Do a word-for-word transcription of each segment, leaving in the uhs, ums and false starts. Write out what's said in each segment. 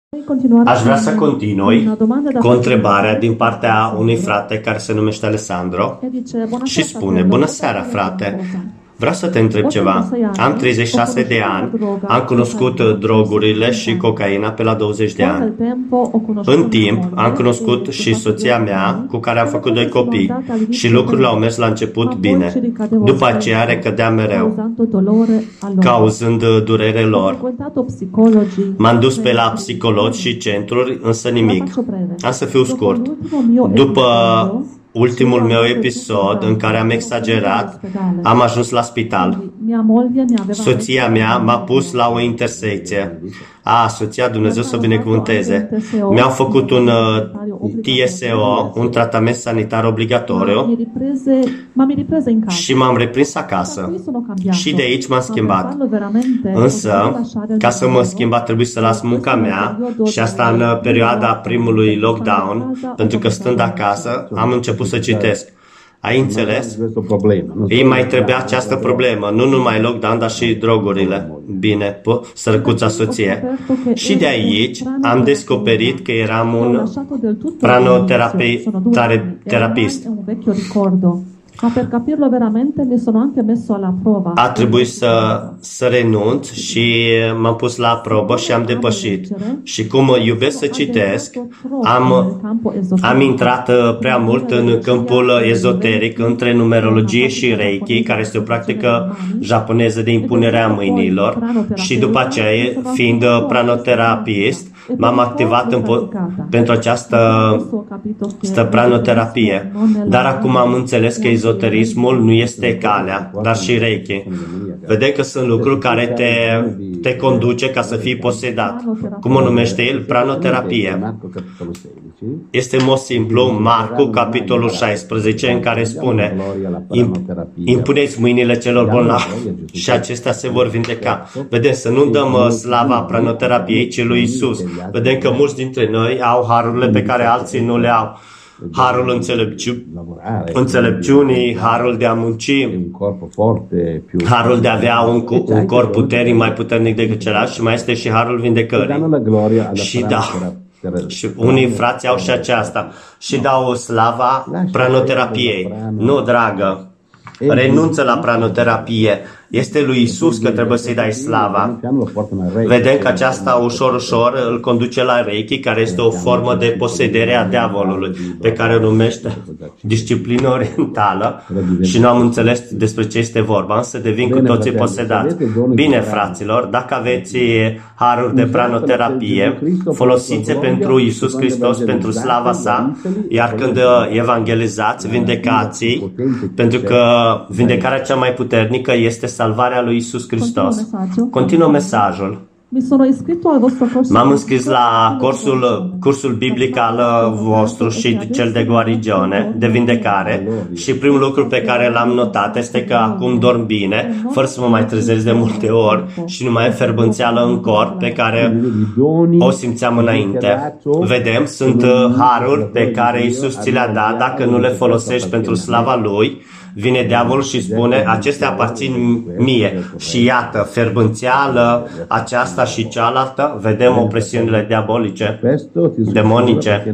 Aș vrea să continui cu o întrebare din partea unui frate care se numește Alessandro și spune: bună seara, frate! Vreau să te întreb ceva. Am treizeci și șase de ani, am cunoscut drogurile și cocaina pe la douăzeci de ani. În timp, am cunoscut și soția mea, cu care am făcut doi copii, și lucrurile au mers la început bine. După aceea recădea mereu, cauzând durere lor. M-am dus pe la psihologi și centruri, însă nimic. Am să fiu scurt. După ultimul meu episod în care am exagerat, am ajuns la spital. Soția mea m-a pus la o intersecție. A, soția, Dumnezeu să o binecuvânteze. Mi-au făcut un uh, T S O, un tratament sanitar obligatoriu, și m-am reprins acasă. Și de aici m-am schimbat. Însă, ca să mă schimb, a trebuit să las munca mea, și asta în perioada primului lockdown, pentru că stând acasă am început să citesc. Ai înțeles? Ei mai trebuia această problemă, nu numai lockdown, dar și drogurile. Bine, sărăcuța soție. Și de aici am descoperit că eram un pranoterapist. Ma per capirlo veramente mi sono anche messo alla prova. A trebuit să, să renunț și m-am pus la probă și am depășit. Și cum iubesc să citesc, am, am intrat prea mult în câmpul ezoteric, între numerologie și Reiki, care este o practică japoneză de impunere a mâinilor, și după aceea, fiind pranoterapist, m-am activat în pentru această pranoterapie. Dar acum am înțeles că ezoterismul nu este calea, dar și Reiki. Vedem că sunt lucruri care te, te conduce ca să fii posedat. Cum o numește el? Pranoterapie. Este mult simplu, Marcu, capitolul șaisprezece, în care spune: impuneți mâinile celor bolnavi și acestea se vor vindeca. Vedem, să nu dăm slava pranoterapiei, ci lui Isus. Vedem că mulți dintre noi au harurile pe care alții nu le au. Harul înțelepciu- înțelepciunii, harul de a munci, harul de a avea un, un corp puternic, mai puternic decât celălalt, și mai este și harul vindecării. Și da, și unii frați au și aceasta și dau slava pranoterapiei. Nu, dragă, renunță la pranoterapie. Este lui Isus că trebuie să-i dai slava. Vedem că aceasta ușor, ușor îl conduce la Reiki, care este o formă de posedere a diavolului, pe care o numește disciplină orientală, și nu am înțeles despre ce este vorba, însă devin cu toții posedați. Bine, fraților, dacă aveți haruri de pranoterapie, folosiți pentru Isus Hristos, pentru slava sa, iar când evangelizați, vindecați, pentru că vindecarea cea mai puternică este salvarea lui Isus Hristos. Continuă mesajul. M-am înscris la cursul, cursul biblic al vostru și cel de guarigione, de vindecare, și primul lucru pe care l-am notat este că acum dorm bine, fără să mă mai trezesc de multe ori, și nu mai e ferbânțeală în corp pe care o simțeam înainte. Vedem, sunt haruri pe care Isus ți le-a dat. Dacă nu le folosești pentru slava Lui, vine diavolul și spune: acestea aparțin mie. Și iată, ferbânțeală, aceasta și cealaltă, vedem opresiunile diabolice, demonice.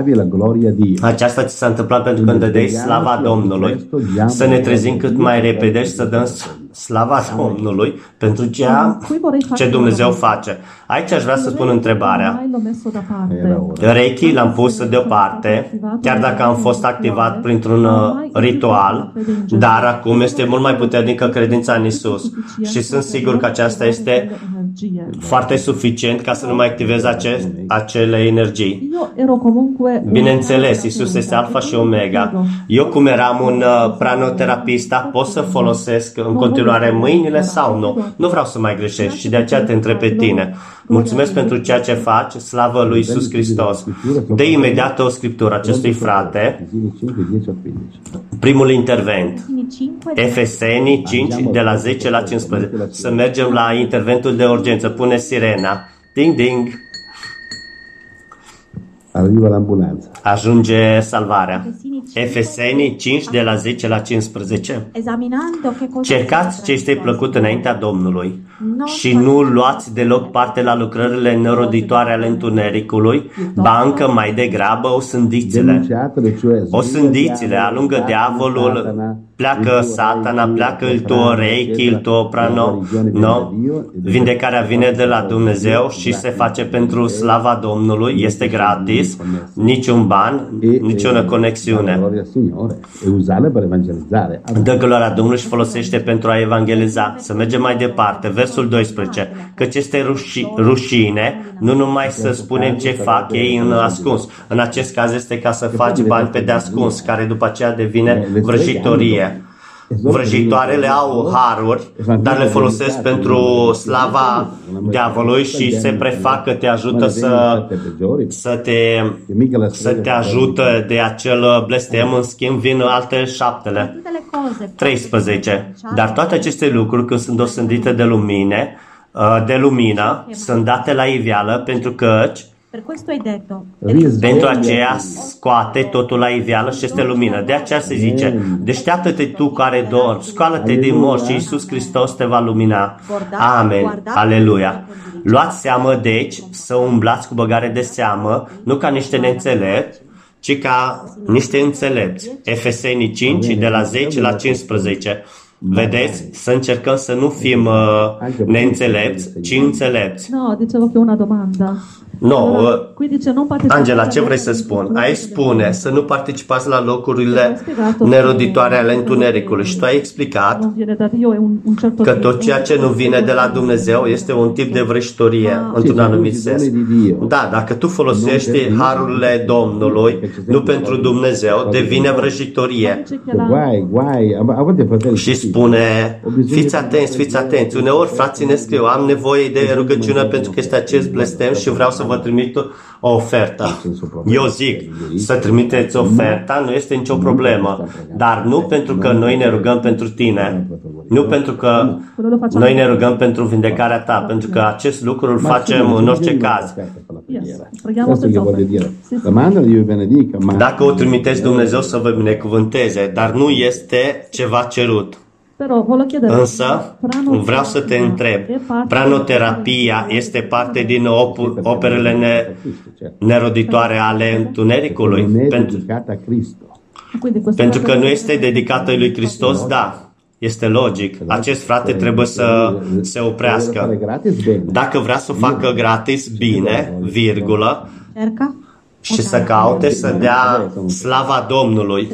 Aceasta ți s-a întâmplat pentru că dădeai slava Domnului. Să ne trezim cât mai repede și să dăm slava Domnului pentru ceea ce Dumnezeu face. Aici aș vrea să spun întrebarea. Reiki l-am pus deoparte, chiar dacă am fost activat printr-un ritual, dar acum este mult mai puternică credința în Isus, și sunt sigur că aceasta este foarte suficient ca să nu mai activez ace- acele energii. Bineînțeles, Isus este Alfa și Omega. Eu, cum eram un uh, pranoterapist, pot să folosesc în continuare mâinile sau nu? Nu vreau să mai greșesc și de aceea te întreb pe tine. Mulțumesc pentru ceea ce faci, slavă lui Isus Hristos. Dă imediat o scriptură acestui frate. Primul intervent, Efeseni cinci, de la zece la cincisprezece. Să mergem la interventul de urgență. Pune sirena. Ding, ding. arriva l'ambulanza. Ajunge salvarea. Efeseni cinci de la zece la cincisprezece. Cercați ce este plăcut înaintea Domnului și nu luați deloc parte la lucrările neroditoare ale întunericului, ba încă mai degrabă osândiți-le. Osândiți-le, alungă diavolul, pleacă Satana, pleacă il tuo reiki, il tuo prano, no? Vindecarea vine de la Dumnezeu și se face pentru slava Domnului, este gratis, niciun ban, niciuna conexiune. Dă gloria Domnului și folosește pentru a evangeliza. Să mergem mai departe. Versul doisprezece. Căci este ruși, rușine, nu numai să spunem ce fac ei în ascuns. În acest caz este ca să faci bani pe de ascuns, care după aceea devine vrăjitorie. Vrăjitoarele au haruri, dar le folosesc pentru slava diavolului și se prefac că te ajută să, să, te, să te ajută de acel blestem, în schimb vin alte șaptele. treisprezece. Dar toate aceste lucruri, când sunt osândite de lumine, de lumină, sunt date la iveală, pentru că pentru aceea scoate totul la iveală și este lumină. De aceea se zice, deșteaptă-te tu care dormi, scoală-te din morți și Iisus Hristos te va lumina. Amen. Aleluia. Luați seamă, deci, să umblați cu băgare de seamă, nu ca niște neînțelepți, ci ca niște înțelepți. Efeseni cinci, de la zece la cincisprezece. Vedeți? Să încercăm să nu fim uh, neînțelepți, ci înțelepți. No, dicevo che una domanda. No, Angela, ce vrei să spun? Aici spune să nu participați la locurile neroditoare ale întunericului și tu ai explicat că tot ceea ce nu vine de la Dumnezeu este un tip de vrăjitorie, într-un anumit sens. Da, dacă tu folosești harurile Domnului, nu pentru Dumnezeu, devine vrăjitorie. Și spune, fiți atenți, fiți atenți. Uneori frații ne scriu, am nevoie de rugăciune pentru că este acest blestem și vreau să vă trimit o ofertă. Eu zic, să trimiteți oferta, nu este nicio problemă. Dar nu pentru că noi ne rugăm pentru tine. Nu pentru că noi ne rugăm pentru vindecarea ta, pentru că acest lucru îl facem în orice caz. Dacă o trimiteți Dumnezeu să vă binecuvânteze, dar nu este ceva cerut. Însă, vreau să te întreb, pranoterapia este parte din op- operele ne- neroditoare ale întunericului? Pentru, pentru că nu este dedicată lui Hristos, da, este logic. Acest frate trebuie să se oprească. Dacă vrea să o facă gratis, bine, virgulă, și să caute să dea slava Domnului.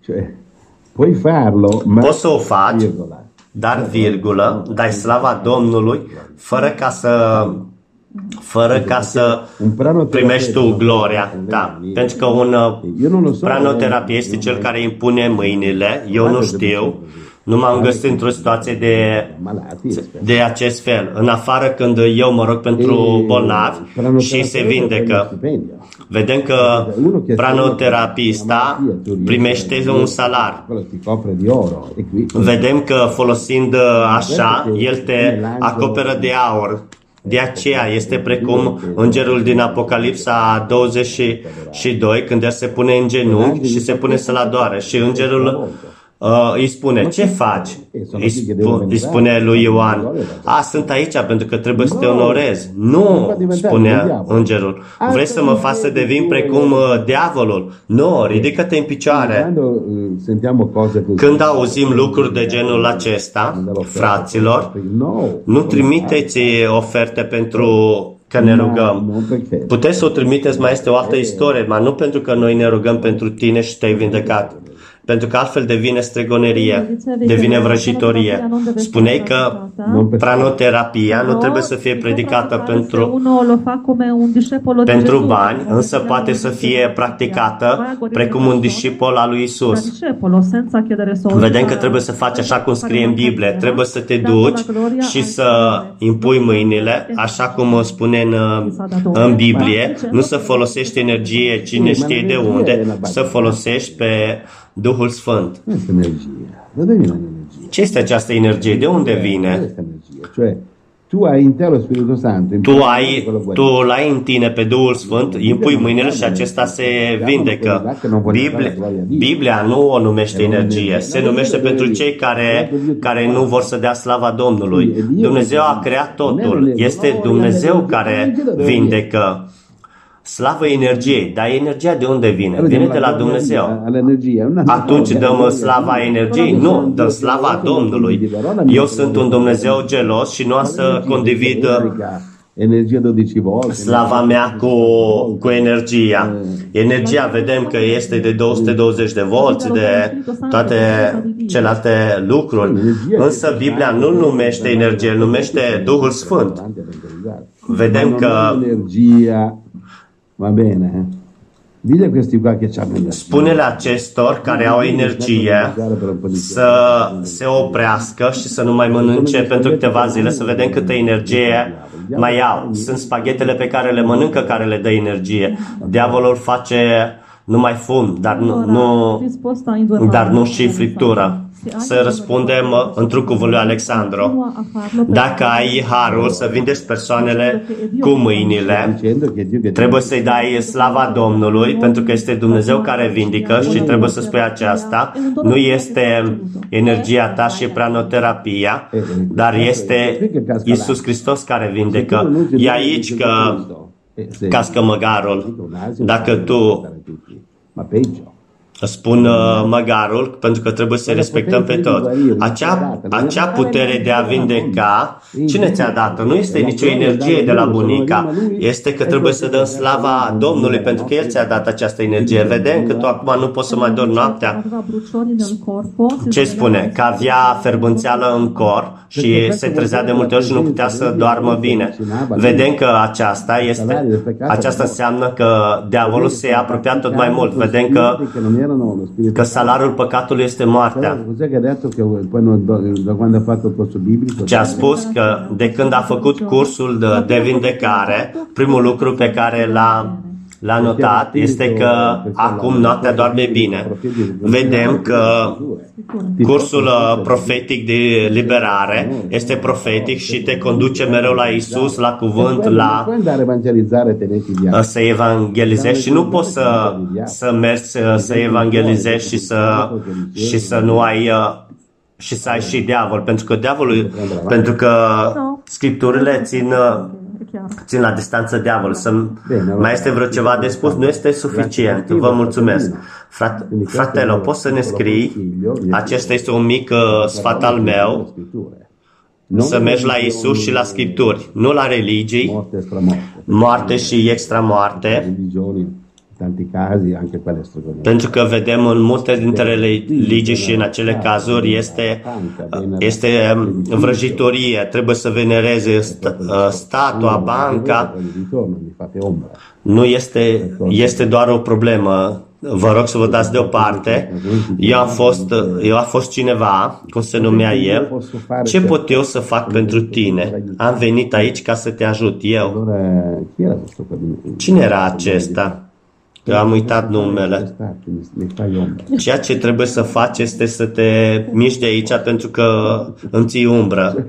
Poți să o faci, dar virgulă, dai slava Domnului fără ca să fără ca să primești tu gloria. Da, pentru că un pranoterapie este cel care impune mâinile. Eu nu știu, nu m-am găsit într-o situație de, de acest fel. În afară când eu mă rog pentru bolnavi și se vindecă. Vedem că pranoterapista primește un salar. Vedem că folosind așa, el te acoperă de aur. De aceea este precum îngerul din Apocalipsa douăzeci și doi, când el se pune în genunchi și se pune să-l adoare. Și îngerul Uh, îi spune, ce faci? Îi, spu- îi spune lui Ioan, a, sunt aici pentru că trebuie să te onorezi. Nu, spune îngerul, vrei să mă faci să devin precum uh, diavolul? Nu, ridică-te în picioare. Când auzim lucruri de genul acesta, fraților, nu trimiteți oferte pentru că ne rugăm. Puteți să o trimiteți, mai este o altă istorie, dar nu pentru că noi ne rugăm pentru tine și te-ai vindecat. Pentru că altfel devine stregonerie, devine vrăjitorie. Spuneai că pranoterapia nu trebuie să fie predicată pentru, pentru bani, însă poate să fie practicată precum un discipol al lui Isus. Vedem că trebuie să faci așa cum scrie în Biblie. Trebuie să te duci și să impui mâinile, așa cum spune în, în Biblie. Nu să folosești energie cine știe de unde, să folosești pe Duhul Sfânt. Ce este această energie? De unde vine? Tu ai in te lo Spirito Santo. Tu ai, tu l-ai în tine pe Duhul Sfânt, îi impui mâinile și acesta se vindecă. Biblia, Biblia nu o numește energie, se numește pentru cei care, care nu vor să dea slava Domnului. Dumnezeu a creat totul, este Dumnezeu care vindecă. Slavă energiei, dar energia de unde vine? Vine de la Dumnezeu. Atunci dăm slava energiei? Nu, dăm slava Domnului. Eu sunt un Dumnezeu gelos și nu o să condivid slava mea cu, cu energia. Energia vedem că este de două sute douăzeci de volți, de toate celelalte lucruri. Însă Biblia nu numește energie, numește Duhul Sfânt. Vedem că va bene, dile questi qua che c'hanno. Spune-le acestor care au energie să se oprească și să nu mai mănânce pentru câteva zile, să vedem câtă energie mai au. Sunt spaghetele pe care le mănâncă care le dă energie. Diavolul face numai fum, dar nu, nu, dar nu și friptură. Să răspundem într-un cuvânt lui Alexandru. Dacă ai harul să vindești persoanele cu mâinile, trebuie să-i dai slava Domnului, pentru că este Dumnezeu care vindică și trebuie să spui aceasta. Nu este energia ta și pranoterapia, dar este Iisus Hristos care vindecă. E aici că cască măgarul. Dacă tu spun uh, măgarul, pentru că trebuie să respectăm pe tot. Acea, acea putere de a vindeca, cine ți-a dat-o? Nu este nicio energie de la bunica. Este că trebuie să dăm slava Domnului, pentru că El ți-a dat această energie. Vedem că tu acum nu poți să mai dormi noaptea. Ce spune? Că avea ferbânțeală în cor și se trezea de multe ori și nu putea să doarmă bine. Vedem că aceasta este, aceasta înseamnă că diavolul se apropia tot mai mult. Vedem că că salariul păcatului este moartea. Ce a spus că de când a făcut cursul de, de vindecare, primul lucru pe care l-a, l-a notat este că acum noaptea doarme bine. Vedem că cursul profetic de liberare este profetic și te conduce mereu la Isus, la cuvânt, la să evangelizezi și nu poți să, să mergi să evangelizezi și să, și să nu ai și să ai și diavol, pentru că diavolul, pentru că scripturile țin țin la distanță diavolul. Să mai este vreo ceva de spus? Nu este suficient. Vă mulțumesc. Frate, fratele, poți să ne scrii? Acesta este un mic uh, sfat al meu. Să mergi la Isus și la Scripturi, nu la religii, moarte și extramoarte. Pentru că vedem în multe dintre religii și în acele cazuri este, este vrăjitorie, trebuie să venereze statua, banca. Nu este, este doar o problemă. Vă rog să vă dați deoparte. Eu am fost, eu am fost cineva, cum se numea el. Ce pot eu să fac pentru tine? Am venit aici ca să te ajut eu. Cine era acesta? Că am uitat numele. Ceea ce trebuie să faci este să te miști de aici pentru că îmi ții umbră.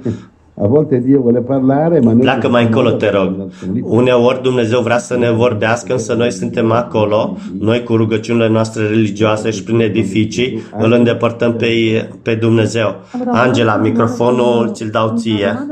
Pleacă mai încolo, te rog. Uneori Dumnezeu vrea să ne vorbească, însă noi suntem acolo, noi cu rugăciunile noastre religioase și prin edificii îl îndepărtăm pe, pe Dumnezeu. Angela, microfonul ți-l dau ție.